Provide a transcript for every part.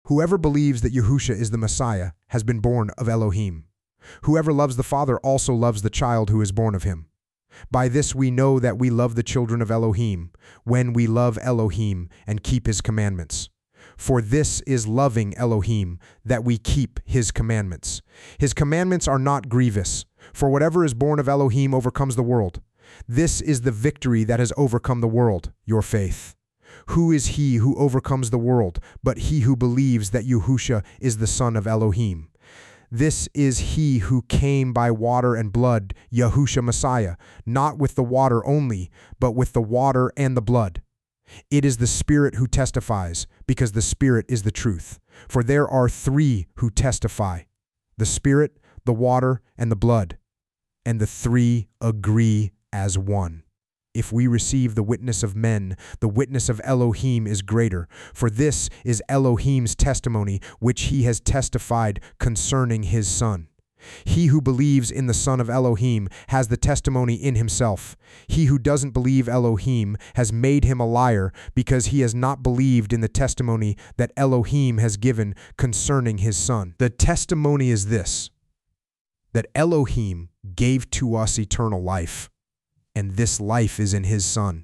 Whoever believes that Yahusha is the Messiah has been born of Elohim. Whoever loves the Father also loves the child who is born of him. By this we know that we love the children of Elohim, when we love Elohim and keep his commandments. For this is loving Elohim, that we keep his commandments. His commandments are not grievous, for whatever is born of Elohim overcomes the world. This is the victory that has overcome the world, your faith. Who is he who overcomes the world, but he who believes that Yahusha is the Son of Elohim? This is he who came by water and blood, Yahusha Messiah, not with the water only, but with the water and the blood. It is the Spirit who testifies, because the Spirit is the truth. For there are three who testify: the Spirit, the water, and the blood. And the three agree as one. If we receive the witness of men, the witness of Elohim is greater. For this is Elohim's testimony, which he has testified concerning his Son. He who believes in the Son of Elohim has the testimony in himself. He who doesn't believe Elohim has made him a liar, because he has not believed in the testimony that Elohim has given concerning his Son. The testimony is this, that Elohim gave to us eternal life, and this life is in his Son.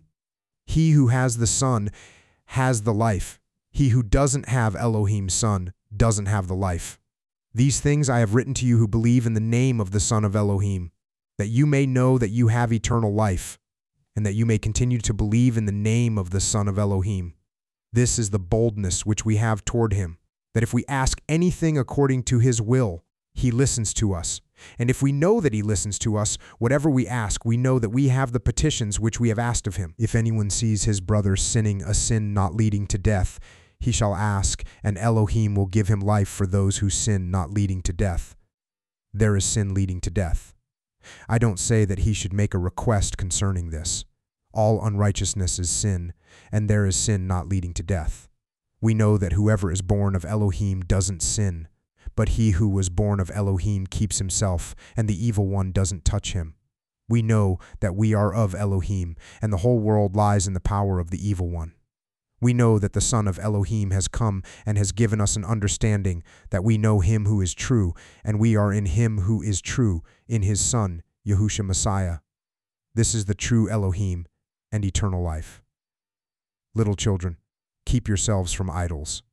He who has the Son has the life. He who doesn't have Elohim's Son doesn't have the life. These things I have written to you who believe in the name of the Son of Elohim, that you may know that you have eternal life, and that you may continue to believe in the name of the Son of Elohim. This is the boldness which we have toward him, that if we ask anything according to his will, he listens to us. And if we know that he listens to us, whatever we ask, we know that we have the petitions which we have asked of him. If anyone sees his brother sinning a sin not leading to death, he shall ask, and Elohim will give him life for those who sin not leading to death. There is sin leading to death. I don't say that he should make a request concerning this. All unrighteousness is sin, and there is sin not leading to death. We know that whoever is born of Elohim doesn't sin, but he who was born of Elohim keeps himself, and the evil one doesn't touch him. We know that we are of Elohim, and the whole world lies in the power of the evil one. We know that the Son of Elohim has come and has given us an understanding that we know him who is true, and we are in him who is true, in his Son, Yahusha Messiah. This is the true Elohim and eternal life. Little children, keep yourselves from idols.